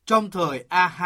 Trong thời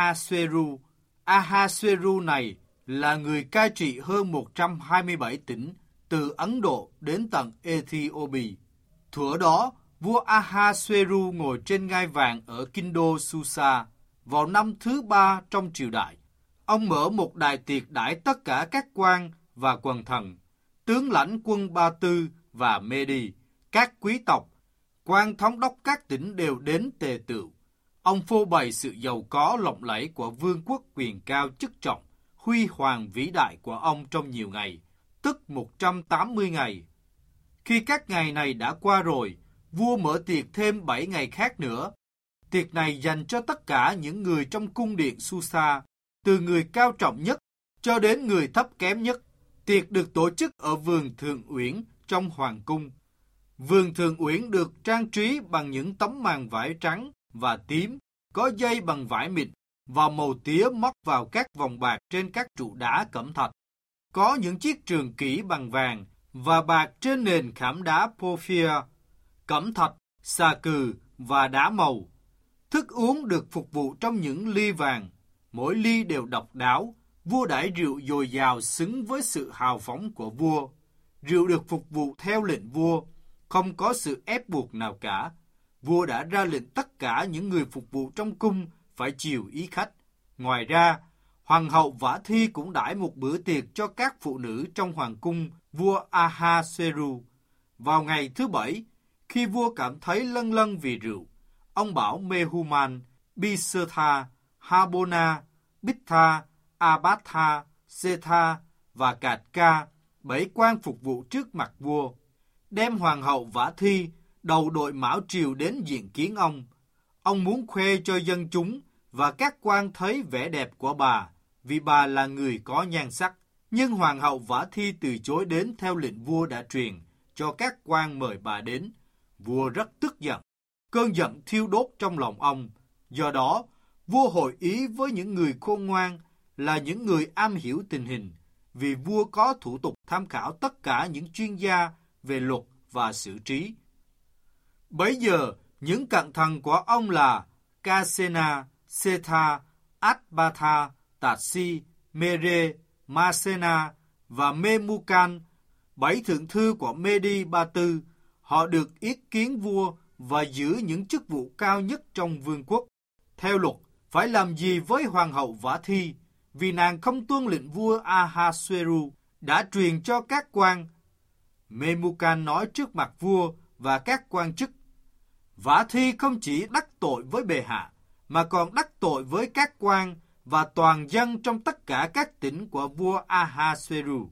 Ahasuerus này là người cai trị hơn 127 tỉnh từ Ấn Độ đến tận Ethiopia. Thuở đó, vua Ahasuerus ngồi trên ngai vàng ở kinh đô Susa vào năm thứ 3 trong triều đại. Ông mở một đại tiệc đãi tất cả các quan và quần thần, tướng lãnh quân Ba Tư và Medi, các quý tộc, quan thống đốc các tỉnh đều đến tề tựu. Ông phô bày sự giàu có lộng lẫy của vương quốc quyền cao chức trọng, huy hoàng vĩ đại của ông trong nhiều ngày, tức 180 ngày. Khi các ngày này đã qua rồi, vua mở tiệc thêm 7 ngày khác nữa. Tiệc này dành cho tất cả những người trong cung điện Susa, từ người cao trọng nhất cho đến người thấp kém nhất. Tiệc được tổ chức ở vườn Thượng Uyển trong hoàng cung. Vườn Thượng Uyển được trang trí bằng những tấm màn vải trắng và tím, có dây bằng vải mịn và màu tía móc vào các vòng bạc trên các trụ đá cẩm thạch. Có những chiếc trường kỷ bằng vàng và bạc trên nền khảm đá porphyr, cẩm thạch, xà cừ và đá màu. Thức uống được phục vụ trong những ly vàng, mỗi ly đều độc đáo. Vua đãi rượu dồi dào xứng với sự hào phóng của vua. Rượu được phục vụ theo lệnh vua, không có sự ép buộc nào cả. Vua đã ra lệnh tất cả những người phục vụ trong cung phải chiều ý khách. Ngoài ra, hoàng hậu Vả Thi cũng đãi một bữa tiệc cho các phụ nữ trong hoàng cung vua Ahasuerus. Vào ngày thứ 7, khi vua cảm thấy lâng lâng vì rượu, ông bảo Mehuman, Bisertha, Habona, Bittha, Abatha, Setha và Cạt-ca, 7 quan phục vụ trước mặt vua, đem hoàng hậu Vả Thi, đầu đội mão triều đến diện kiến ông. Ông muốn khoe cho dân chúng và các quan thấy vẻ đẹp của bà, vì bà là người có nhan sắc. Nhưng hoàng hậu Vả Thi từ chối đến theo lệnh vua đã truyền, cho các quan mời bà đến. Vua rất tức giận, cơn giận thiêu đốt trong lòng ông. Do đó, vua hội ý với những người khôn ngoan, là những người am hiểu tình hình, vì vua có thủ tục tham khảo tất cả những chuyên gia về luật và xử trí. Bấy giờ, những cận thần của ông là Casena, Setha, Atbatha, Tatsi, Mere, Masena và Memucan, 7 thượng thư của Medi Ba Tư. Họ được yết kiến vua và giữ những chức vụ cao nhất trong vương quốc. Theo luật, phải làm gì với hoàng hậu Vả Thi, vì nàng không tuân lệnh vua Ahasuerus đã truyền cho các quan. Memucan nói trước mặt vua và các quan chức, Vả Thi không chỉ đắc tội với bệ hạ, mà còn đắc tội với các quan và toàn dân trong tất cả các tỉnh của vua Ahasuerus.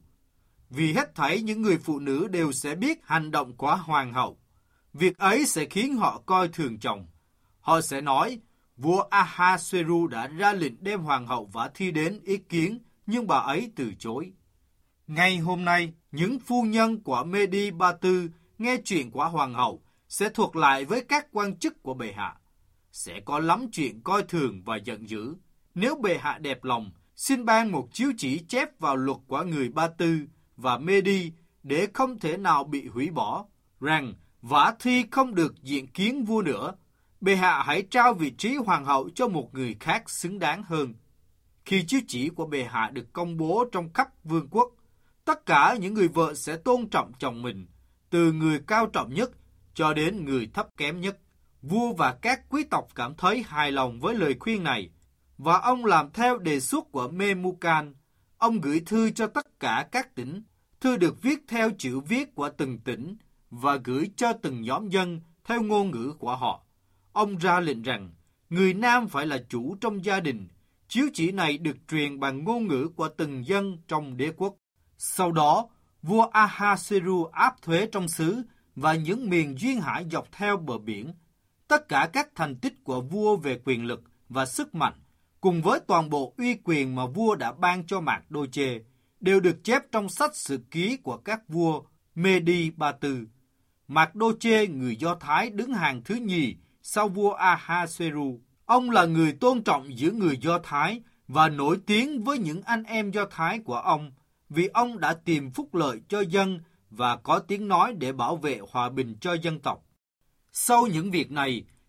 Vì hết thảy những người phụ nữ đều sẽ biết hành động của hoàng hậu. Việc ấy sẽ khiến họ coi thường chồng. Họ sẽ nói, vua Ahasuerus đã ra lệnh đem hoàng hậu Vả Thi đến ý kiến, nhưng bà ấy từ chối. Ngay hôm nay, những phu nhân của Medi Ba Tư nghe chuyện của hoàng hậu sẽ thuật lại với các quan chức của bệ hạ. Sẽ có lắm chuyện coi thường và giận dữ. Nếu bệ hạ đẹp lòng, xin ban một chiếu chỉ chép vào luật của người Ba Tư và Medi để không thể nào bị hủy bỏ, rằng Vả Thi không được diện kiến vua nữa. Bệ hạ hãy trao vị trí hoàng hậu cho một người khác xứng đáng hơn. Khi chiếu chỉ của bệ hạ được công bố trong khắp vương quốc, tất cả những người vợ sẽ tôn trọng chồng mình, từ người cao trọng nhất cho đến người thấp kém nhất. Vua và các quý tộc cảm thấy hài lòng với lời khuyên này, và ông làm theo đề xuất của Memucan. Ông gửi thư cho tất cả các tỉnh. Thư được viết theo chữ viết của từng tỉnh và gửi cho từng nhóm dân theo ngôn ngữ của họ. Ông ra lệnh rằng người nam phải là chủ trong gia đình. Chiếu chỉ này được truyền bằng ngôn ngữ của từng dân trong đế quốc. Sau đó, vua Ahasuerus áp thuế trong xứ và những miền duyên hải dọc theo bờ biển. Tất cả các thành tích của vua về quyền lực và sức mạnh, cùng với toàn bộ uy quyền mà vua đã ban cho Mạc Đô Chê, đều được chép trong sách sử ký của các vua Medi Ba Tư. Mạc Đô Chê, người Do Thái, đứng hàng thứ nhì sau vua Ahasuerus. Ông là người tôn trọng giữa người Do Thái và nổi tiếng với những anh em Do Thái của ông, vì ông đã tìm phúc lợi cho dân và có tiếng nói để bảo vệ hòa bình cho dân tộc. Sau những việc này,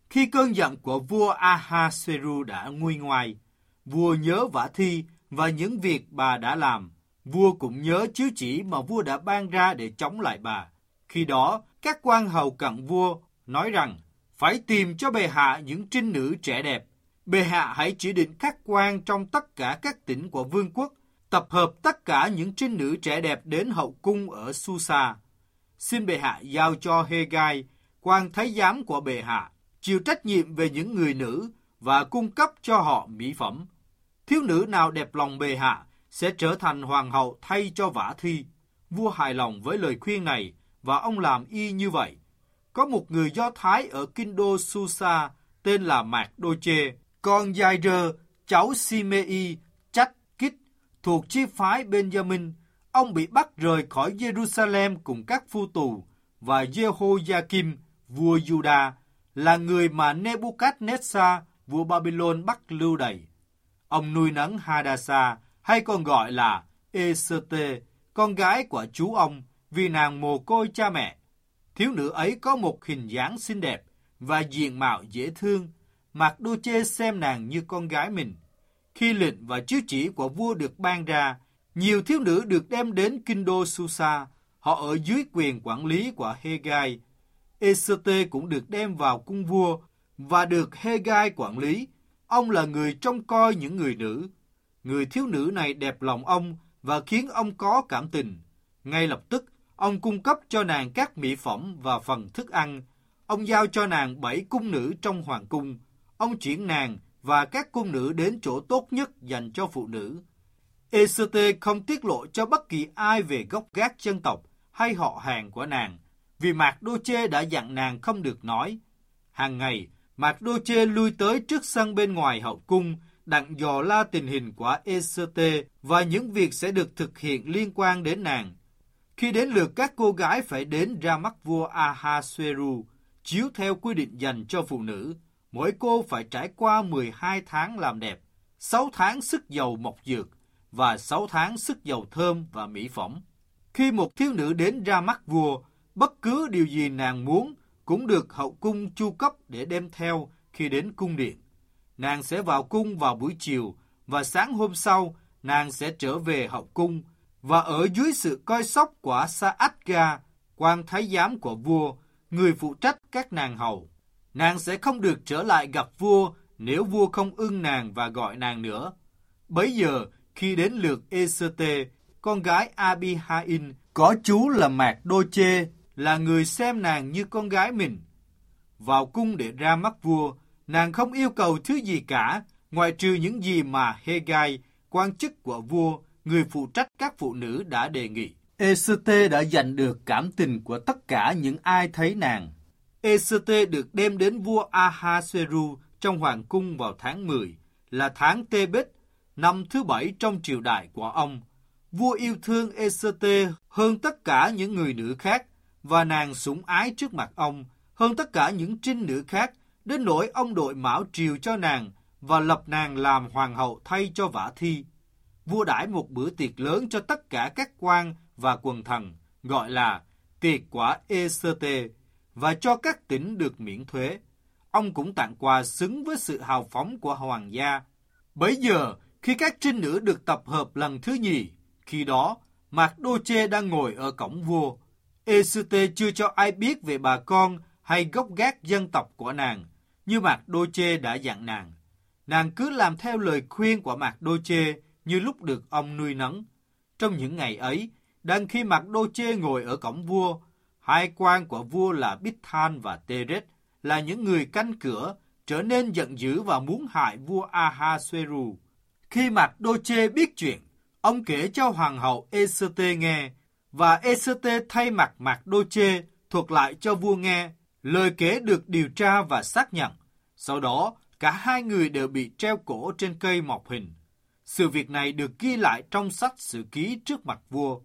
Khi cơn giận của vua Ahasueru đã nguôi ngoai, vua nhớ Vả Thi và những việc bà đã làm. Vua cũng nhớ chiếu chỉ mà vua đã ban ra để chống lại bà. Khi đó, các quan hầu cận vua nói rằng phải tìm cho bệ hạ những trinh nữ trẻ đẹp. Bệ hạ hãy chỉ định các quan trong tất cả các tỉnh của vương quốc, tập hợp tất cả những trinh nữ trẻ đẹp đến hậu cung ở Susa. Xin bệ hạ giao cho Hegai, quan thái giám của bệ hạ, chịu trách nhiệm về những người nữ và cung cấp cho họ mỹ phẩm. Thiếu nữ nào đẹp lòng bệ hạ sẽ trở thành hoàng hậu thay cho Vả Thi. Vua hài lòng với lời khuyên này và ông làm y như vậy. Có một người Do Thái ở kinh đô Susa tên là Mạc Đô Chê, con Giai-rơ, cháu Si-mê-y, Chách Kích, thuộc chi phái Benjamin. Ông bị bắt rời khỏi Jerusalem cùng các phu tù, và Jehoiakim, vua Juda, là người mà Nebuchadnezzar, vua Babylon bắt lưu đày. Ông nuôi nấng Hadassah, hay còn gọi là Ê-sơ-tê, con gái của chú ông, vì nàng mồ côi cha mẹ. Thiếu nữ ấy có một hình dáng xinh đẹp và diện mạo dễ thương. Mạc Đô Chê xem nàng như con gái mình. Khi lệnh và chiếu chỉ của vua được ban ra, nhiều thiếu nữ được đem đến kinh đô Susa. Họ ở dưới quyền quản lý của Hegai. Ê-sơ-tê cũng được đem vào cung vua và được Hegai quản lý. Ông là người trông coi những người nữ. Người thiếu nữ này đẹp lòng ông và khiến ông có cảm tình. Ngay lập tức, ông cung cấp cho nàng các mỹ phẩm và phần thức ăn. Ông giao cho nàng 7 cung nữ trong hoàng cung. Ông chuyển nàng và các cung nữ đến chỗ tốt nhất dành cho phụ nữ. Ê-sơ-tê không tiết lộ cho bất kỳ ai về gốc gác dân tộc hay họ hàng của nàng, vì Mạc Đô Chê đã dặn nàng không được nói. Hàng ngày, Mạc Đô Chê lui tới trước sân bên ngoài hậu cung, đặng dò la tình hình của Ê-sơ-tê và những việc sẽ được thực hiện liên quan đến nàng. Khi đến lượt các cô gái phải đến ra mắt vua Ahasueru, chiếu theo quy định dành cho phụ nữ, mỗi cô phải trải qua 12 tháng làm đẹp, 6 tháng sức dầu mộc dược và 6 tháng sức dầu thơm và mỹ phẩm. Khi một thiếu nữ đến ra mắt vua, bất cứ điều gì nàng muốn cũng được hậu cung chu cấp để đem theo khi đến cung điện. Nàng sẽ vào cung vào buổi chiều và sáng hôm sau nàng sẽ trở về hậu cung và ở dưới sự coi sóc của Sa-át-ga, quan thái giám của vua, người phụ trách các nàng hầu. Nàng sẽ không được trở lại gặp vua nếu vua không ưng nàng và gọi nàng nữa. Bấy giờ, khi đến lượt Ê-sơ-tê, con gái Abi-ha-in, có chú là Mạc Đô Chê, là người xem nàng như con gái mình. Vào cung để ra mắt vua, nàng không yêu cầu thứ gì cả, ngoại trừ những gì mà Hegai, quan chức của vua, người phụ trách các phụ nữ đã đề nghị. Ê-sơ-tê đã giành được cảm tình của tất cả những ai thấy nàng. Ê-sơ-tê được đem đến vua Ahasueru trong hoàng cung vào tháng 10, là tháng Tê-bết, năm thứ 7 trong triều đại của ông. Vua yêu thương Ê-sơ-tê hơn tất cả những người nữ khác, và nàng sủng ái trước mặt ông hơn tất cả những trinh nữ khác, đến nỗi ông đội mão triều cho nàng và lập nàng làm hoàng hậu thay cho Vả Thi. Vua đãi một bữa tiệc lớn cho tất cả các quan và quần thần, gọi là tiệc của Ê-sơ-tê, và cho các tỉnh được miễn thuế. Ông cũng tặng quà xứng với sự hào phóng của hoàng gia. Bấy giờ, khi các trinh nữ được tập hợp lần thứ nhì, khi đó, Mạc Đô Chê đang ngồi ở cổng vua. Ê-sơ-tê chưa cho ai biết về bà con hay gốc gác dân tộc của nàng, như Mạc Đô Chê đã dặn nàng. Nàng cứ làm theo lời khuyên của Mạc Đô Chê như lúc được ông nuôi nấng. Trong những ngày ấy, đang khi Mạc Đô Chê ngồi ở cổng vua, hai quan của vua là Bích-than và Tê-rết là những người canh cửa, trở nên giận dữ và muốn hại vua Ahasueru. Khi Mạc Đô Chê biết chuyện, ông kể cho hoàng hậu Ê-sơ-tê nghe, và Ê-sơ-tê thay mặt Mạc Đô Chê thuật lại cho vua nghe. Lời kể được điều tra và xác nhận. Sau đó, cả hai người đều bị treo cổ trên cây mọc hình. Sự việc này được ghi lại trong sách sử ký trước mặt vua.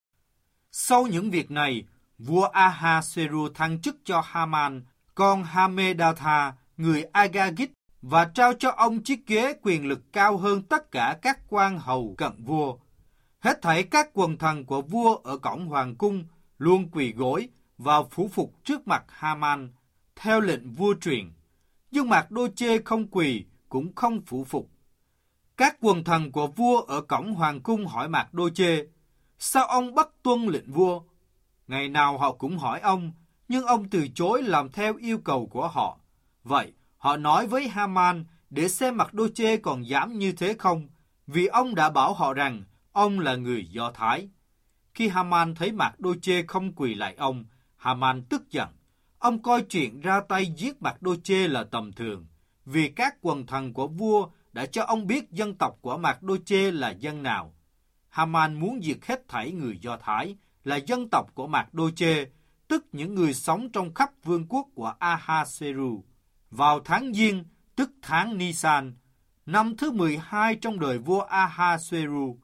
Sau những việc này, vua Ahasueru thăng chức cho Haman, con Hamedatha, người Agagit, và trao cho ông chiếc ghế quyền lực cao hơn tất cả các quan hầu cận vua. Hết thảy các quần thần của vua ở cổng hoàng cung luôn quỳ gối và phủ phục trước mặt Haman, theo lệnh vua truyền. Nhưng Mạc-đô-chê không quỳ, cũng không phủ phục. Các quần thần của vua ở cổng hoàng cung hỏi Mạc-đô-chê, sao ông bất tuân lệnh vua? Ngày nào họ cũng hỏi ông, nhưng ông từ chối làm theo yêu cầu của họ. Vậy, họ nói với Ha-man để xem Mạc-đô-chê còn dám như thế không, vì ông đã bảo họ rằng ông là người Do Thái. Khi Ha-man thấy Mạc-đô-chê không quỳ lại ông, Ha-man tức giận. Ông coi chuyện ra tay giết Mạc-đô-chê là tầm thường, vì các quần thần của vua đã cho ông biết dân tộc của Mạc-đô-chê là dân nào. Ha-man muốn diệt hết thảy người Do Thái là dân tộc của Mạc-đô-chê, tức những người sống trong khắp vương quốc của Ahasueru. Vào tháng Giêng, tức tháng Nisan, năm thứ 12 trong đời vua Ahasueru,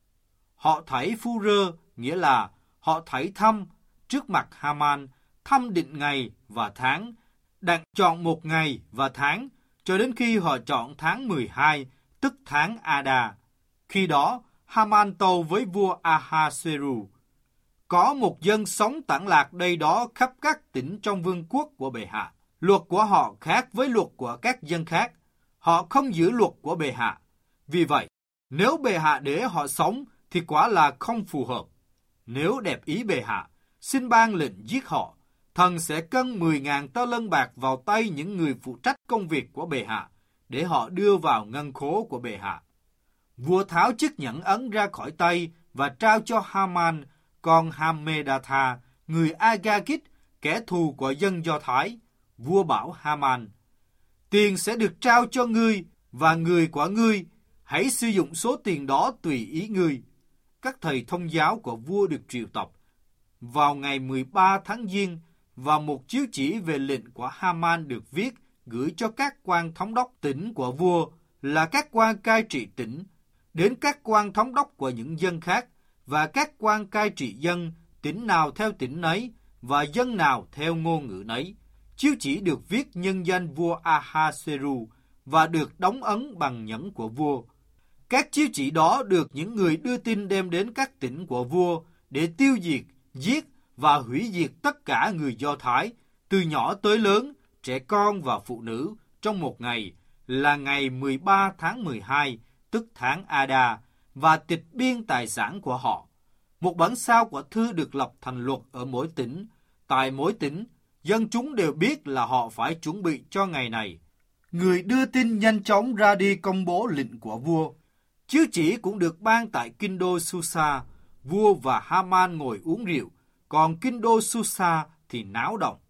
họ thảy phu rơ, nghĩa là họ thảy thăm trước mặt Ha-man, thăm định ngày và tháng, đặt chọn một ngày và tháng, cho đến khi họ chọn tháng 12, tức tháng Ada. Khi đó, Ha-man tâu với vua Ahasueru, có một dân sống tản lạc đây đó khắp các tỉnh trong vương quốc của bệ hạ. Luật của họ khác với luật của các dân khác. Họ không giữ luật của bệ hạ. Vì vậy, nếu bệ hạ để họ sống thì quả là không phù hợp. Nếu đẹp ý bệ hạ, xin ban lệnh giết họ. Thần sẽ cân 10.000 tơ lân bạc vào tay những người phụ trách công việc của bệ hạ, để họ đưa vào ngân khố của bệ hạ. Vua tháo chiếc nhẫn ấn ra khỏi tay và trao cho Ha-man, con Hammedatha, người Agagit, kẻ thù của dân Do Thái. Vua bảo Ha-man, tiền sẽ được trao cho ngươi và người của ngươi, hãy sử dụng số tiền đó tùy ý ngươi. Các thầy thông giáo của vua được triệu tập. Vào ngày 13 tháng Giêng, và một chiếu chỉ về lệnh của Ha-man được viết gửi cho các quan thống đốc tỉnh của vua, là các quan cai trị tỉnh, đến các quan thống đốc của những dân khác, và các quan cai trị dân, tỉnh nào theo tỉnh nấy, và dân nào theo ngôn ngữ nấy. Chiếu chỉ được viết nhân danh vua Ahasueru, và được đóng ấn bằng nhẫn của vua. Các chiếu chỉ đó được những người đưa tin đem đến các tỉnh của vua, để tiêu diệt, giết và hủy diệt tất cả người Do Thái, từ nhỏ tới lớn, trẻ con và phụ nữ, trong một ngày, là ngày 13 tháng 12, tức tháng Ada, và tịch biên tài sản của họ. Một bản sao của thư được lập thành luật ở mỗi tỉnh. Tại mỗi tỉnh, dân chúng đều biết là họ phải chuẩn bị cho ngày này. Người đưa tin nhanh chóng ra đi công bố lệnh của vua. Chiếu chỉ cũng được ban tại kinh đô Susa. Vua và Ha-man ngồi uống rượu, còn kinh đô Susa thì náo động.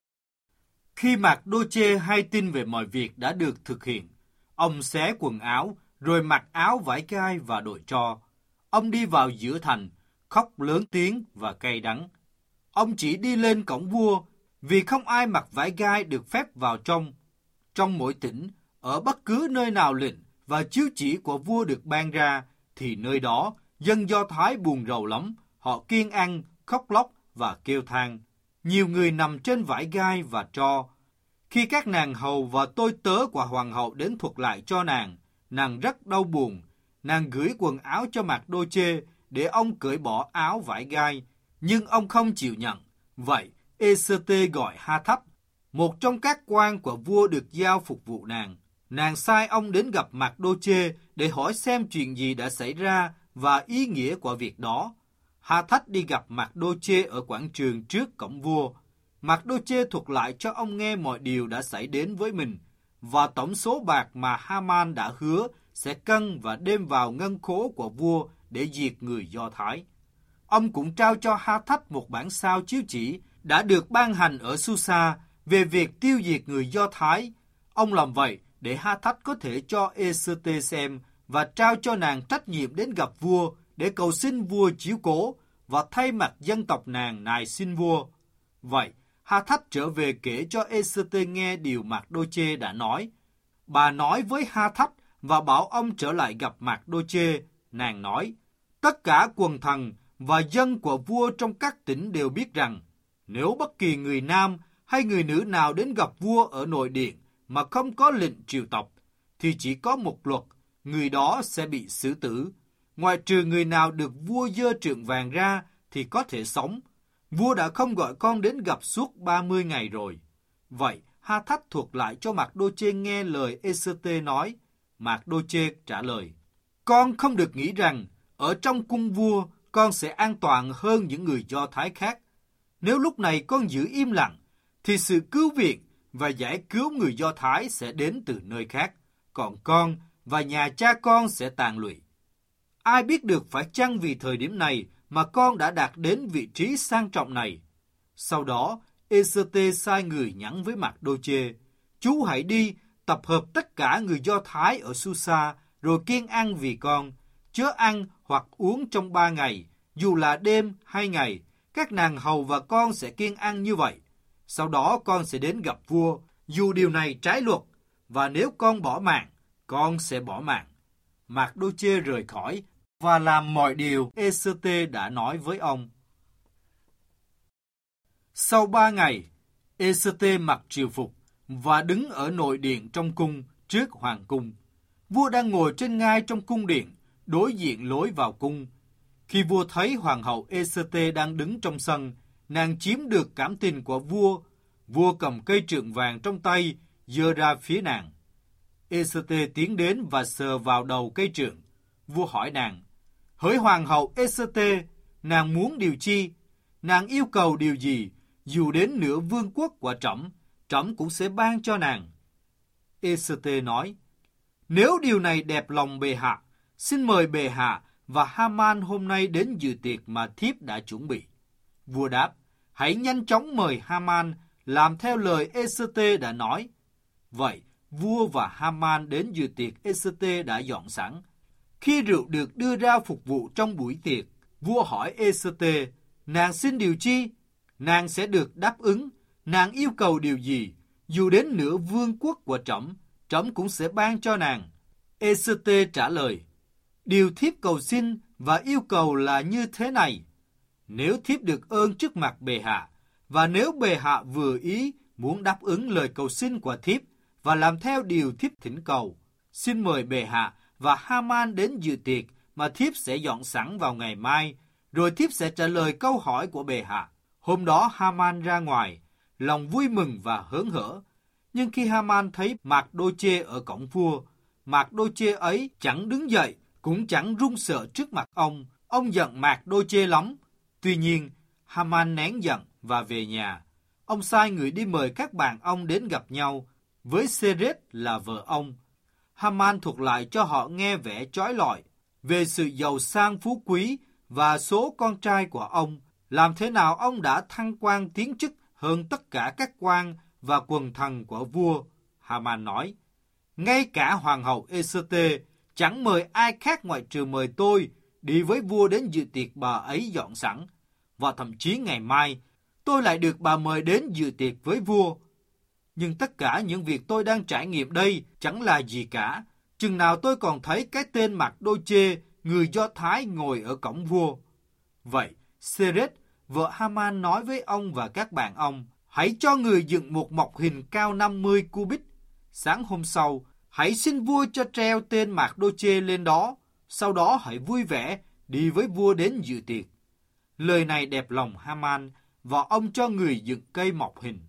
Khi Mạc-đô-chê hay tin về mọi việc đã được thực hiện, ông xé quần áo, rồi mặc áo vải gai và đội tro. Ông đi vào giữa thành, khóc lớn tiếng và cay đắng. Ông chỉ đi lên cổng vua, vì không ai mặc vải gai được phép vào trong. Trong mỗi tỉnh, ở bất cứ nơi nào lệnh và chiếu chỉ của vua được ban ra, thì nơi đó dân Do Thái buồn rầu lắm. Họ kiêng ăn, khóc lóc và kêu than. Nhiều người nằm trên vải gai và tro. Khi các nàng hầu và tôi tớ của hoàng hậu đến thuật lại cho nàng rất đau buồn. Nàng gửi quần áo cho Mạc-đô-chê để ông cởi bỏ áo vải gai, nhưng ông không chịu nhận. Vậy, Ê-sê-tê gọi Ha-thách, một trong các quan của vua được giao phục vụ nàng. Nàng sai ông đến gặp Mạc-đô-chê để hỏi xem chuyện gì đã xảy ra và ý nghĩa của việc đó. Ha-thách đi gặp Mạc-đô-chê ở quảng trường trước cổng vua. Mạc-đô-chê thuật lại cho ông nghe mọi điều đã xảy đến với mình, và tổng số bạc mà Ha-man đã hứa sẽ cân và đem vào ngân khố của vua để diệt người Do Thái. Ông cũng trao cho Ha-thách một bản sao chiếu chỉ đã được ban hành ở Susa về việc tiêu diệt người Do Thái. Ông làm vậy để Ha-thách có thể cho Ê-sê-tê xem và trao cho nàng trách nhiệm đến gặp vua để cầu xin vua chiếu cố và thay mặt dân tộc nàng nài xin vua. Vậy, Ha-thách trở về kể cho Ê-sê-tê nghe điều Mạc-đô-chê đã nói. Bà nói với Ha-thách và bảo ông trở lại gặp Mạc-đô-chê. Nàng nói, tất cả quần thần và dân của vua trong các tỉnh đều biết rằng, nếu bất kỳ người nam hay người nữ nào đến gặp vua ở nội điện mà không có lệnh triều tộc, thì chỉ có một luật, người đó sẽ bị xử tử. Ngoại trừ người nào được vua giơ trượng vàng ra thì có thể sống. Vua đã không gọi con đến gặp suốt 30 ngày rồi. Vậy, Ha-thách thuật lại cho Mạc-đô-chê nghe lời Ê-sê-tê nói. Mạc-đô-chê trả lời, con không được nghĩ rằng ở trong cung vua con sẽ an toàn hơn những người Do Thái khác. Nếu lúc này con giữ im lặng, thì sự cứu viện và giải cứu người Do Thái sẽ đến từ nơi khác, còn con và nhà cha con sẽ tàn lụy. Ai biết được phải chăng vì thời điểm này mà con đã đạt đến vị trí sang trọng này. Sau đó, Ê-sê-tê sai người nhắn với Mạc-đô-chê, chú hãy đi tập hợp tất cả người Do Thái ở Su-sa, rồi kiêng ăn vì con, chớ ăn hoặc uống trong 3 ngày, dù là đêm hay ngày, các nàng hầu và con sẽ kiêng ăn như vậy. Sau đó con sẽ đến gặp vua, dù điều này trái luật, và nếu con bỏ mạng, con sẽ bỏ mạng. Mạc-đô-chê rời khỏi và làm mọi điều Ê-sê-tê đã nói với ông. Sau 3 ngày, Ê-sê-tê mặc triều phục và đứng ở nội điện trong cung trước hoàng cung. Vua đang ngồi trên ngai trong cung điện, đối diện lối vào cung. Khi vua thấy hoàng hậu Ê-sê-tê đang đứng trong sân, nàng chiếm được cảm tình của vua. Vua cầm cây trượng vàng trong tay, giơ ra phía nàng. Ê-sê-tê tiến đến và sờ vào đầu cây trượng. Vua hỏi nàng, hỡi hoàng hậu Ê-sê-tê, nàng muốn điều chi? Nàng yêu cầu điều gì? Dù đến nửa vương quốc của trẫm, trẫm cũng sẽ ban cho nàng. Ê-sê-tê nói, nếu điều này đẹp lòng bệ hạ, xin mời bệ hạ và Ha-man hôm nay đến dự tiệc mà thiếp đã chuẩn bị. Vua đáp, hãy nhanh chóng mời Ha-man làm theo lời Ê-sê-tê đã nói. Vậy, vua và Ha-man đến dự tiệc Ê-sê-tê đã dọn sẵn. Khi rượu được đưa ra phục vụ trong buổi tiệc, vua hỏi Ê-sê-tê, nàng xin điều chi? Nàng sẽ được đáp ứng. Nàng yêu cầu điều gì? Dù đến nửa vương quốc của trẫm, trẫm cũng sẽ ban cho nàng. Ê-sê-tê trả lời, điều thiếp cầu xin và yêu cầu là như thế này. Nếu thiếp được ơn trước mặt bệ hạ, và nếu bệ hạ vừa ý muốn đáp ứng lời cầu xin của thiếp và làm theo điều thiếp thỉnh cầu, xin mời bệ hạ và Ha-man đến dự tiệc mà thiếp sẽ dọn sẵn vào ngày mai, rồi thiếp sẽ trả lời câu hỏi của bệ hạ. Hôm đó Ha-man ra ngoài, lòng vui mừng và hớn hở. Nhưng khi Ha-man thấy Mạc-đô-chê ở cổng vua, Mạc-đô-chê ấy chẳng đứng dậy, cũng chẳng run sợ trước mặt ông. Ông giận Mạc-đô-chê lắm. Tuy nhiên, Ha-man nén giận và về nhà. Ông sai người đi mời các bạn ông đến gặp nhau, với Sê-rết là vợ ông. Ha-man thuật lại cho họ nghe vẻ chói lọi về sự giàu sang phú quý và số con trai của ông, làm thế nào ông đã thăng quan tiến chức hơn tất cả các quan và quần thần của vua. Ha-man nói, ngay cả hoàng hậu Ê-sê-tê chẳng mời ai khác ngoại trừ mời tôi đi với vua đến dự tiệc bà ấy dọn sẵn, và thậm chí ngày mai tôi lại được bà mời đến dự tiệc với vua. Nhưng tất cả những việc tôi đang trải nghiệm đây chẳng là gì cả, chừng nào tôi còn thấy cái tên Mạc-đô-chê, người Do Thái ngồi ở cổng vua. Vậy, Sê-rết, vợ Ha-man nói với ông và các bạn ông, hãy cho người dựng một mộc hình cao 50 cubit. Sáng hôm sau, hãy xin vua cho treo tên Mạc-đô-chê lên đó, sau đó hãy vui vẻ đi với vua đến dự tiệc. Lời này đẹp lòng Ha-man, và ông cho người dựng cây mộc hình.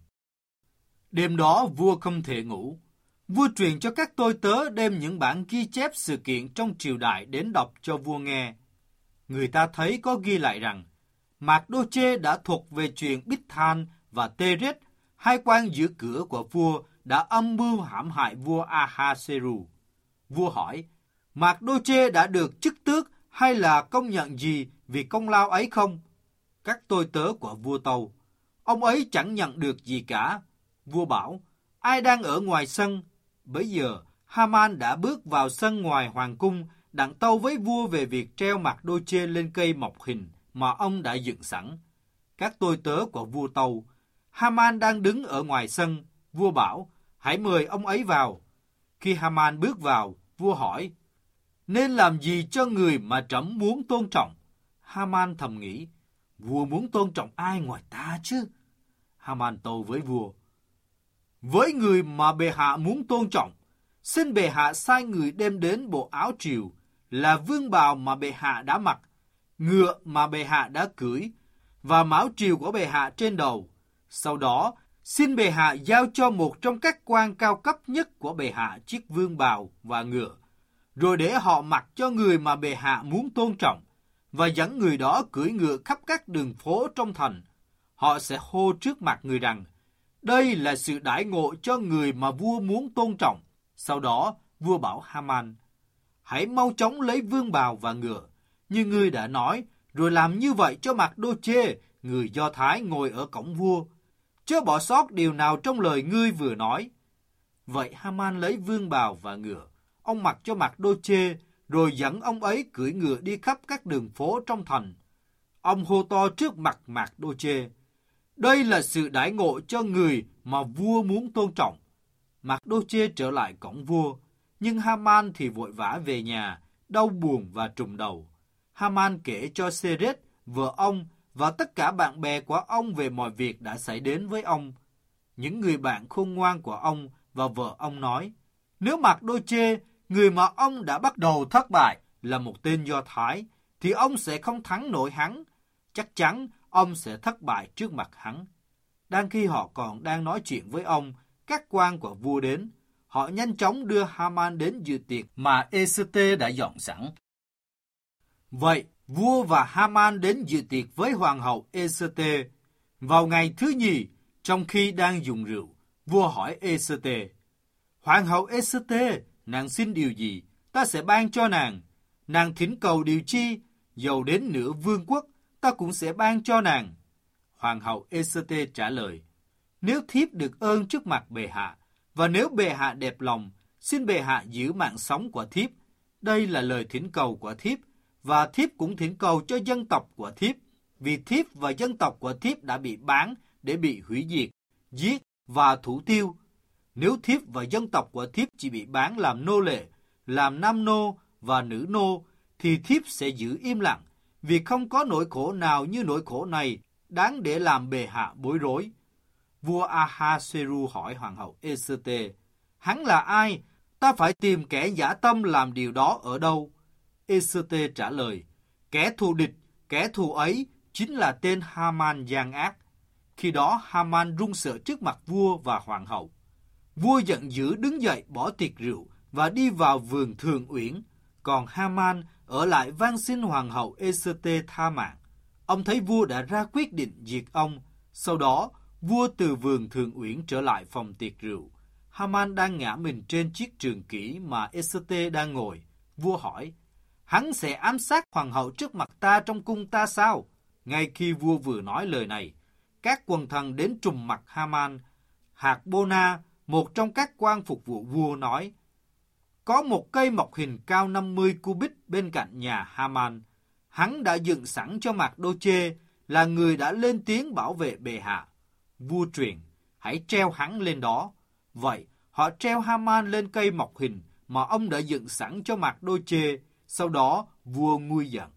Đêm đó vua không thể ngủ. Vua truyền cho các tôi tớ đem những bản ghi chép sự kiện trong triều đại đến đọc cho vua nghe. Người ta thấy có ghi lại rằng Mạc-đô-chê đã thuật về chuyện Bích-than và Tê-rết, hai quan giữ cửa của vua, đã âm mưu hãm hại vua A-ha-sê-ru. Vua hỏi, Mạc-đô-chê đã được chức tước hay là công nhận gì vì công lao ấy không? Các tôi tớ của vua tâu, ông ấy chẳng nhận được gì cả. Vua bảo, ai đang ở ngoài sân? Bấy giờ, Ha-man đã bước vào sân ngoài hoàng cung, đặng tâu với vua về việc treo Mạc-đô-chê lên cây mộc hình mà ông đã dựng sẵn. Các tôi tớ của vua tâu, Ha-man đang đứng ở ngoài sân. Vua bảo, hãy mời ông ấy vào. Khi Ha-man bước vào, vua hỏi, nên làm gì cho người mà trẫm muốn tôn trọng? Ha-man thầm nghĩ, vua muốn tôn trọng ai ngoài ta chứ? Ha-man tâu với vua, với người mà bệ hạ muốn tôn trọng, xin bệ hạ sai người đem đến bộ áo triều, là vương bào mà bệ hạ đã mặc, ngựa mà bệ hạ đã cưỡi, và mão triều của bệ hạ trên đầu. Sau đó, Xin bệ hạ giao cho một trong các quan cao cấp nhất của bệ hạ chiếc vương bào và ngựa, rồi để họ mặc cho người mà bệ hạ muốn tôn trọng, và dẫn người đó cưỡi ngựa khắp các đường phố trong thành. Họ sẽ hô trước mặt người rằng, đây là sự đãi ngộ cho người mà vua muốn tôn trọng. Sau đó, vua bảo Haman, hãy mau chóng lấy vương bào và ngựa, như ngươi đã nói, rồi làm như vậy cho Mạc-đô-chê, người Do Thái ngồi ở cổng vua. Chớ bỏ sót điều nào trong lời ngươi vừa nói. Vậy Haman lấy vương bào và ngựa, ông mặc cho Mạc-đô-chê, rồi dẫn ông ấy cưỡi ngựa đi khắp các đường phố trong thành. Ông hô to trước mặt Mạc-đô-chê, đây là sự đãi ngộ cho người mà vua muốn tôn trọng. Mạc-đô-chê trở lại cổng vua, nhưng Haman thì vội vã về nhà, đau buồn và trùng đầu. Haman kể cho Sê-rết, vợ ông, và tất cả bạn bè của ông về mọi việc đã xảy đến với ông. Những người bạn khôn ngoan của ông và vợ ông nói, nếu Mạc-đô-chê, người mà ông đã bắt đầu thất bại, là một tên Do Thái, thì ông sẽ không thắng nổi hắn. Chắc chắn ông sẽ thất bại trước mặt hắn. Đang khi họ còn đang nói chuyện với ông, các quan của vua đến. Họ nhanh chóng đưa Haman đến dự tiệc mà Ê-sê-tê đã dọn sẵn. Vậy, vua và Haman đến dự tiệc với hoàng hậu Ê-sê-tê. Vào ngày thứ nhì, trong khi đang dùng rượu, vua hỏi Ê-sê-tê, hoàng hậu Ê-sê-tê, nàng xin điều gì, ta sẽ ban cho nàng. Nàng thỉnh cầu điều chi, dầu đến nửa vương quốc, ta cũng sẽ ban cho nàng. Hoàng hậu Ê-sê-tê trả lời, nếu thiếp được ơn trước mặt bệ hạ, và nếu bệ hạ đẹp lòng, xin bệ hạ giữ mạng sống của thiếp. Đây là lời thỉnh cầu của thiếp, và thiếp cũng thỉnh cầu cho dân tộc của thiếp, vì thiếp và dân tộc của thiếp đã bị bán để bị hủy diệt, giết và thủ tiêu. Nếu thiếp và dân tộc của thiếp chỉ bị bán làm nô lệ, làm nam nô và nữ nô, thì thiếp sẽ giữ im lặng, vì không có nỗi khổ nào như nỗi khổ này đáng để làm bệ hạ bối rối. Vua Ahasueru hỏi hoàng hậu Ê-sê-tê, hắn là ai? Ta phải tìm kẻ dã tâm làm điều đó ở đâu? Ê-sê-tê trả lời, kẻ thù địch, kẻ thù ấy chính là tên Haman gian ác. Khi đó Haman run sợ trước mặt vua và hoàng hậu. Vua giận dữ đứng dậy bỏ tiệc rượu và đi vào vườn Thường Uyển, còn Haman ở lại van xin hoàng hậu Ê-sê-tê tha mạng. Ông thấy vua đã ra quyết định diệt ông. Sau đó, vua từ vườn Thường Uyển trở lại phòng tiệc rượu. Haman đang ngã mình trên chiếc trường kỷ mà Ê-sê-tê đang ngồi. Vua hỏi, hắn sẽ ám sát hoàng hậu trước mặt ta trong cung ta sao? Ngay khi vua vừa nói lời này, các quần thần đến trùm mặt Haman. Hạc-bô-na, một trong các quan phục vụ vua nói, có một cây mộc hình cao 50 cubit bên cạnh nhà Haman. Hắn đã dựng sẵn cho Mạc-đô-chê, là người đã lên tiếng bảo vệ bệ hạ. Vua truyền, hãy treo hắn lên đó. Vậy, họ treo Haman lên cây mộc hình mà ông đã dựng sẵn cho Mạc-đô-chê. Sau đó, vua nguôi giận.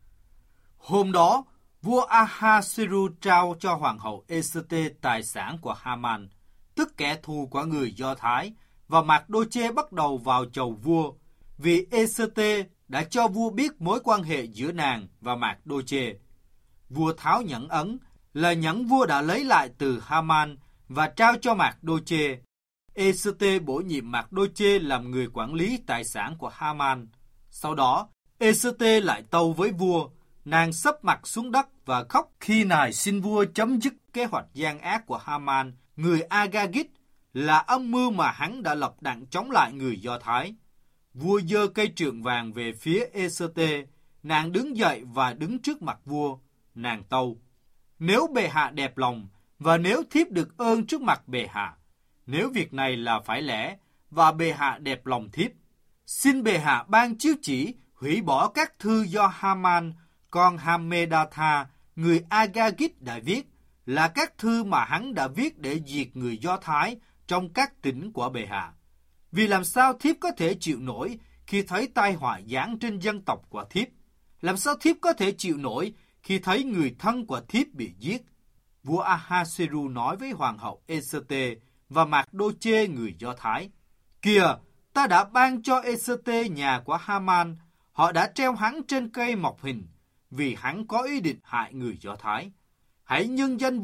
Hôm đó, vua Ahasueru trao cho hoàng hậu Ê-sê-tê tài sản của Haman, tức kẻ thù của người Do Thái, và Mạc-đô-chê bắt đầu vào chầu vua, vì Ê-sê-tê đã cho vua biết mối quan hệ giữa nàng và Mạc-đô-chê. Vua tháo nhẫn ấn, là nhẫn vua đã lấy lại từ Haman, và trao cho Mạc-đô-chê. Ê-sê-tê bổ nhiệm Mạc-đô-chê làm người quản lý tài sản của Haman. Sau đó, Ê-sê-tê lại tâu với vua. Nàng sấp mặt xuống đất và khóc khi nài xin vua chấm dứt kế hoạch gian ác của Haman, người Agagit, là âm mưu mà hắn đã lập đặng chống lại người Do Thái. Vua giơ cây trượng vàng về phía Ê-sê-tê. Nàng đứng dậy và đứng trước mặt vua. Nàng tâu, nếu bệ hạ đẹp lòng, và nếu thiếp được ơn trước mặt bệ hạ, nếu việc này là phải lẽ, và bệ hạ đẹp lòng thiếp, xin bệ hạ ban chiếu chỉ hủy bỏ các thư do Haman, con Hammedatha, người Agagit đã viết, là các thư mà hắn đã viết để diệt người Do Thái trong các tỉnh của bệ hạ. Vì làm sao thiếp có thể chịu nổi khi thấy tai họa giáng trên dân tộc của thiếp? Làm sao thiếp có thể chịu nổi khi thấy người thân của thiếp bị giết? Vua Ahasueru nói với hoàng hậu Ê-sê-tê và Mạc-đô-chê người Do Thái, kìa, ta đã ban cho Ê-sê-tê nhà của Haman, họ đã treo hắn trên cây mộc hình, vì hắn có ý định hại người Do Thái. Hãy nhân danh vua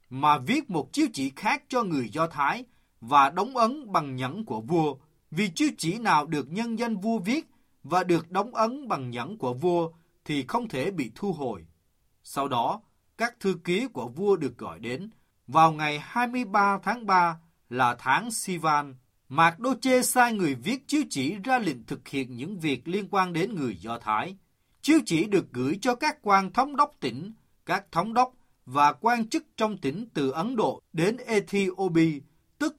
mà viết một chiếu chỉ khác cho người Do Thái và đóng ấn bằng nhẫn của vua, vì chiếu chỉ nào được nhân danh vua viết và được đóng ấn bằng nhẫn của vua thì không thể bị thu hồi. Sau đó, các thư ký của vua được gọi đến. Vào ngày 23 tháng 3 là tháng Sivan, Mạc-đô-chê sai người viết chiếu chỉ ra lệnh thực hiện những việc liên quan đến người Do Thái. Chiếu chỉ được gửi cho các quan thống đốc tỉnh, các thống đốc và quan chức trong tỉnh từ Ấn Độ đến Ethiopia, tức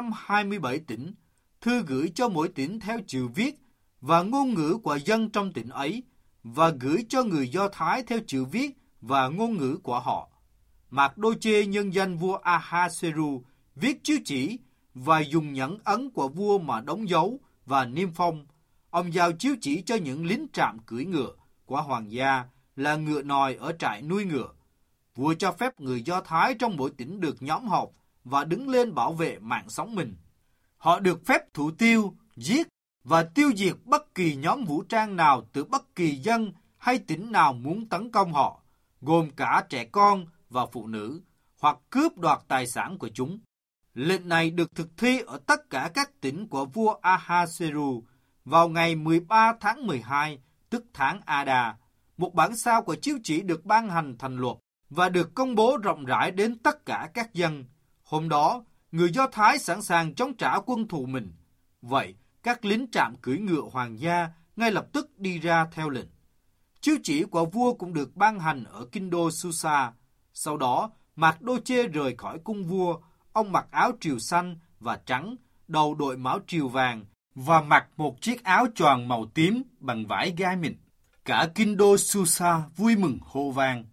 127 tỉnh. Thư gửi cho mỗi tỉnh theo chữ viết và ngôn ngữ của dân trong tỉnh ấy, và gửi cho người Do Thái theo chữ viết và ngôn ngữ của họ. Mạc-đô-chê nhân danh vua Ahasueru viết chiếu chỉ và dùng nhẫn ấn của vua mà đóng dấu và niêm phong. Ông giao chiếu chỉ cho những lính trạm cưỡi ngựa của hoàng gia là ngựa nòi ở trại nuôi ngựa. Vua cho phép người Do Thái trong mỗi tỉnh được nhóm họp và đứng lên bảo vệ mạng sống mình. Họ được phép thủ tiêu, giết và tiêu diệt bất kỳ nhóm vũ trang nào từ bất kỳ dân hay tỉnh nào muốn tấn công họ, gồm cả trẻ con và phụ nữ, hoặc cướp đoạt tài sản của chúng. Lệnh này được thực thi ở tất cả các tỉnh của vua Ahasueru vào ngày 13 tháng 12, tức tháng Ada. Một bản sao của chiếu chỉ được ban hành thành luật và được công bố rộng rãi đến tất cả các dân. Hôm đó, người Do Thái sẵn sàng chống trả quân thù mình. Vậy, các lính trạm cưỡi ngựa hoàng gia ngay lập tức đi ra theo lệnh. Chiếu chỉ của vua cũng được ban hành ở kinh đô Susa. Sau đó, Mạc-đô-chê rời khỏi cung vua. Ông mặc áo triều xanh và trắng, đầu đội mão triều vàng và mặc một chiếc áo choàng màu tím bằng vải gai mịn. Cả kinh đô Susa vui mừng hô vang.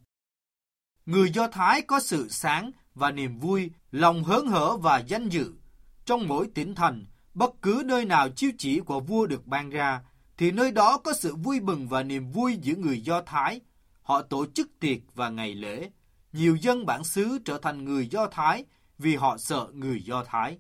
Người Do Thái có sự sáng và niềm vui, lòng hớn hở và danh dự. Trong mỗi tỉnh thành, bất cứ nơi nào chiếu chỉ của vua được ban ra, thì nơi đó có sự vui mừng và niềm vui giữa người Do Thái. Họ tổ chức tiệc và ngày lễ. Nhiều dân bản xứ trở thành người Do Thái vì họ sợ người Do Thái.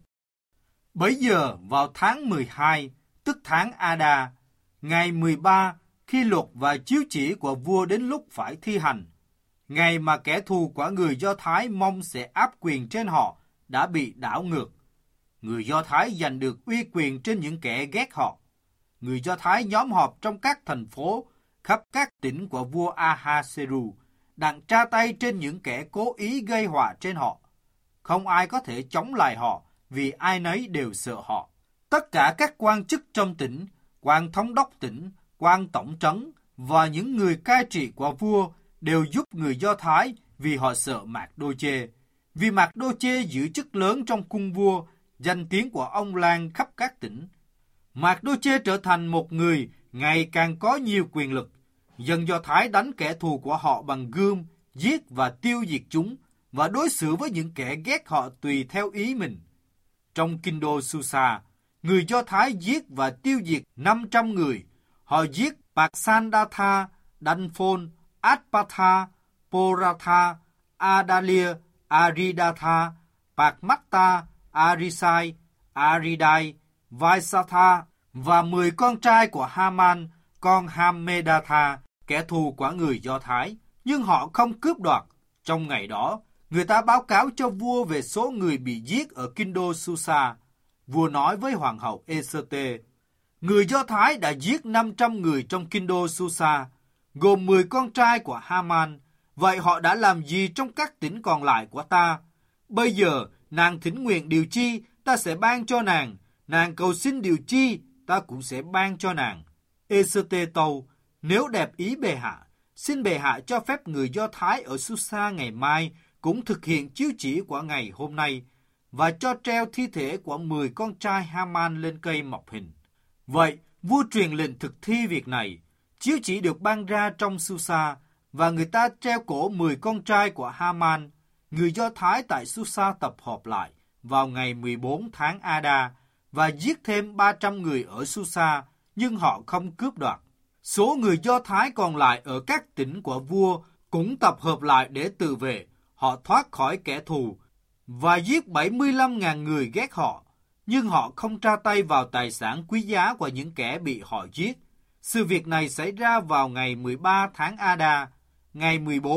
Bấy giờ vào tháng 12, tức tháng Ada, ngày 13, khi luật và chiếu chỉ của vua đến lúc phải thi hành, ngày mà kẻ thù của người Do Thái mong sẽ áp quyền trên họ đã bị đảo ngược. Người Do Thái giành được uy quyền trên những kẻ ghét họ. Người Do Thái nhóm họp trong các thành phố khắp các tỉnh của vua Ahasueru, đặng tra tay trên những kẻ cố ý gây họa trên họ. Không ai có thể chống lại họ vì ai nấy đều sợ họ. Tất cả các quan chức trong tỉnh, quan thống đốc tỉnh, quan tổng trấn và những người cai trị của vua đều giúp người Do Thái vì họ sợ Mạc-đô-chê. Vì Mạc-đô-chê giữ chức lớn trong cung vua, danh tiếng của ông lan khắp các tỉnh. Mạc-đô-chê trở thành một người ngày càng có nhiều quyền lực. Dân Do Thái đánh kẻ thù của họ bằng gươm, giết và tiêu diệt chúng, và đối xử với những kẻ ghét họ tùy theo ý mình. Trong kinh đô Susa, người Do Thái giết và tiêu diệt 500 người. Họ giết Paksandatha, Danphon, Atpatha, Poratha, Adalia, Aridatha, Pakmatta, Arisai, Aridai, Vaisatha và 10 con trai của Haman, con Hammedatha, kẻ thù của người Do Thái. Nhưng họ không cướp đoạt. Trong ngày đó, người ta báo cáo cho vua về số người bị giết ở kinh đô Susa. Vua nói với hoàng hậu Ê-sơ-tê, người Do Thái đã giết 500 người trong kinh đô Susa, gồm 10 con trai của Haman. Vậy họ đã làm gì trong các tỉnh còn lại của ta? Bây giờ, nàng thỉnh nguyện điều chi, ta sẽ ban cho nàng. Nàng cầu xin điều chi, ta cũng sẽ ban cho nàng. Ê-sơ-tê tâu, nếu đẹp ý bệ hạ, xin bệ hạ cho phép người Do Thái ở Susa ngày mai cũng thực hiện chiếu chỉ của ngày hôm nay, và cho treo thi thể của 10 con trai Haman lên cây mọc hình. Vậy, vua truyền lệnh thực thi việc này. Chiếu chỉ được ban ra trong Susa, và người ta treo cổ 10 con trai của Haman. Người Do Thái tại Susa tập họp lại vào ngày 14 tháng Ada, và giết thêm 300 người ở Susa, nhưng họ không cướp đoạt. Số người Do Thái còn lại ở các tỉnh của vua cũng tập hợp lại để tự vệ. Họ thoát khỏi kẻ thù và giết 75.000 người ghét họ, nhưng họ không tra tay vào tài sản quý giá của những kẻ bị họ giết. Sự việc này xảy ra vào ngày 13 tháng Ada. Ngày 14,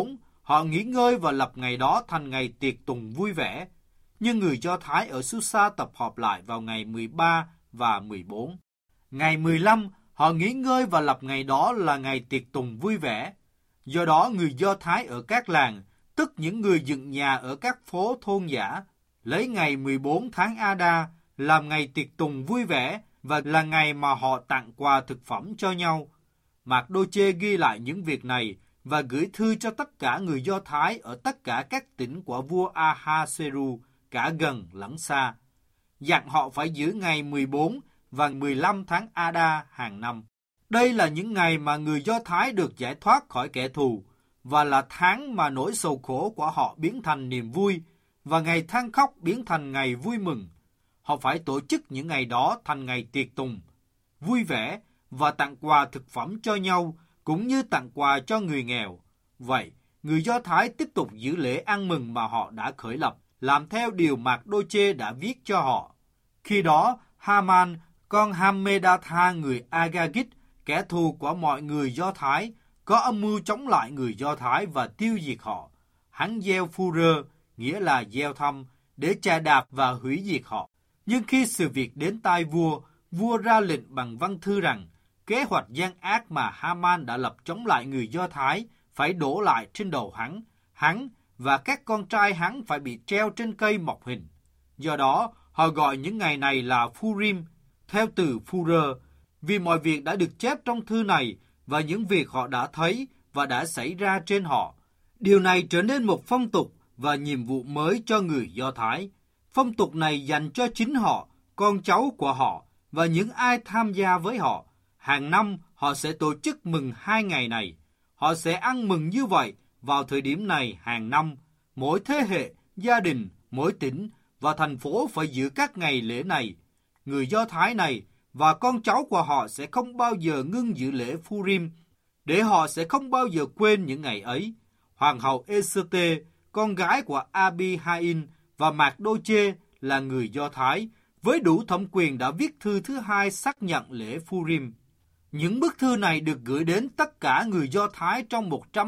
họ nghỉ ngơi và lập ngày đó thành ngày tiệc tùng vui vẻ. Nhưng người Do Thái ở Susa tập họp lại vào ngày 13 và 14. Ngày 15, họ nghỉ ngơi và lập ngày đó là ngày tiệc tùng vui vẻ. Do đó, người Do Thái ở các làng, tức những người dựng nhà ở các phố thôn dã, lấy ngày 14 tháng Adar làm ngày tiệc tùng vui vẻ và là ngày mà họ tặng quà thực phẩm cho nhau. Mạc-đô-chê ghi lại những việc này và gửi thư cho tất cả người Do Thái ở tất cả các tỉnh của vua Ahasueru, cả gần lẫn xa, dặn họ phải giữ ngày 14 và 15 tháng Adar hàng năm. Đây là những ngày mà người Do Thái được giải thoát khỏi kẻ thù, và là tháng mà nỗi sầu khổ của họ biến thành niềm vui, và ngày than khóc biến thành ngày vui mừng. Họ phải tổ chức những ngày đó thành ngày tiệc tùng, vui vẻ và tặng quà thực phẩm cho nhau, cũng như tặng quà cho người nghèo. Vậy, người Do Thái tiếp tục giữ lễ ăn mừng mà họ đã khởi lập, làm theo điều Mạc-đô-chê đã viết cho họ. Khi đó, Haman, con Hammedatha người Agagit, kẻ thù của mọi người Do Thái, có âm mưu chống lại người Do Thái và tiêu diệt họ. Hắn gieo Phu-rơ, nghĩa là gieo thăm, để chà đạp và hủy diệt họ. Nhưng khi sự việc đến tai vua, vua ra lệnh bằng văn thư rằng kế hoạch gian ác mà Haman đã lập chống lại người Do Thái phải đổ lại trên đầu hắn và các con trai hắn phải bị treo trên cây mọc hình. Do đó, họ gọi những ngày này là Phurim, theo từ Phu-rơ, vì mọi việc đã được chép trong thư này và những việc họ đã thấy và đã xảy ra trên họ. Điều này trở nên một phong tục và nhiệm vụ mới cho người Do Thái. Phong tục này dành cho chính họ, con cháu của họ và những ai tham gia với họ. Hàng năm, họ sẽ tổ chức mừng 2 ngày này. Họ sẽ ăn mừng như vậy vào thời điểm này hàng năm. Mỗi thế hệ, gia đình, mỗi tỉnh và thành phố phải giữ các ngày lễ này. Người Do Thái này và con cháu của họ sẽ không bao giờ ngưng giữ lễ Phurim, để họ sẽ không bao giờ quên những ngày ấy. Hoàng hậu Ê-sơ-tê, con gái của Abi-ha-in và Mạc-đô-chê là người Do Thái, với đủ thẩm quyền đã viết thư thứ 2 xác nhận lễ Phurim. Những bức thư này được gửi đến tất cả người Do Thái trong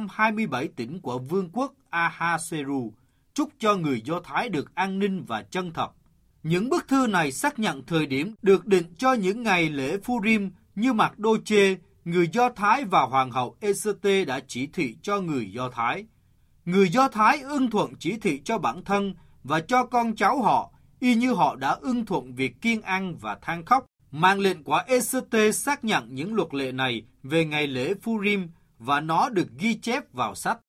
127 tỉnh của vương quốc Ahasueru, chúc cho người Do Thái được an ninh và chân thật. Những bức thư này xác nhận thời điểm được định cho những ngày lễ Phurim như Mạc-đô-chê, người Do Thái và Hoàng hậu Ê-sơ-tê đã chỉ thị cho người Do Thái. Người Do Thái ưng thuận chỉ thị cho bản thân và cho con cháu họ, y như họ đã ưng thuận việc kiêng ăn và than khóc. Mạng lệnh của Ê-sơ-tê xác nhận những luật lệ này về ngày lễ Phurim và nó được ghi chép vào sách.